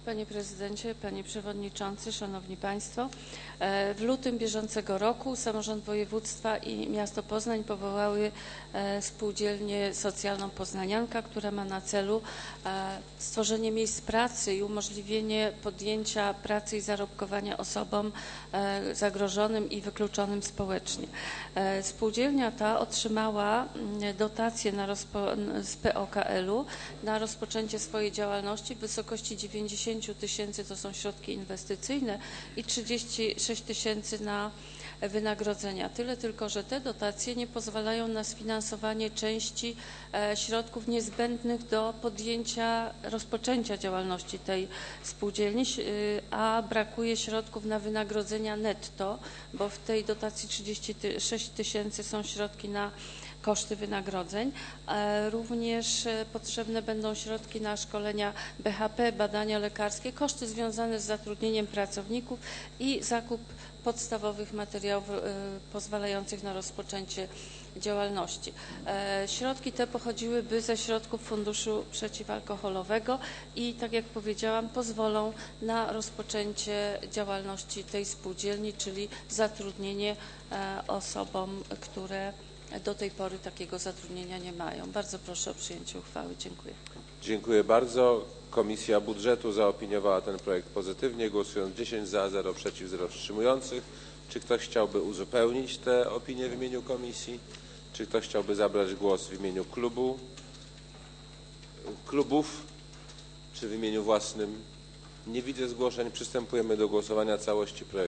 Panie Prezydencie, Panie Przewodniczący, Szanowni Państwo! W lutym bieżącego roku samorząd województwa i miasto Poznań powołały spółdzielnię socjalną Poznanianka, która ma na celu stworzenie miejsc pracy i umożliwienie podjęcia pracy i zarobkowania osobom zagrożonym i wykluczonym społecznie. Spółdzielnia ta otrzymała dotację z POKL-u na rozpoczęcie swojej działalności w wysokości 90 000, to są środki inwestycyjne, i 36 000 na wynagrodzenia. Tyle tylko, że te dotacje nie pozwalają na sfinansowanie części środków niezbędnych do rozpoczęcia działalności tej spółdzielni, a brakuje środków na wynagrodzenia netto, bo w tej dotacji 36 000 są środki na koszty wynagrodzeń. Również potrzebne będą środki na szkolenia BHP, badania lekarskie, koszty związane z zatrudnieniem pracowników i zakup podstawowych materiałów pozwalających na rozpoczęcie działalności. Środki te pochodziłyby ze środków Funduszu Przeciwalkoholowego i, tak jak powiedziałam, pozwolą na rozpoczęcie działalności tej spółdzielni, czyli zatrudnienie osobom, które do tej pory takiego zatrudnienia nie mają. Bardzo proszę o przyjęcie uchwały. Dziękuję. Dziękuję bardzo. Komisja Budżetu zaopiniowała ten projekt pozytywnie, głosując 10 za, 0 przeciw, 0 wstrzymujących. Czy ktoś chciałby uzupełnić te opinie w imieniu komisji? Czy ktoś chciałby zabrać głos w imieniu klubów, czy w imieniu własnym? Nie widzę zgłoszeń. Przystępujemy do głosowania całości projektu.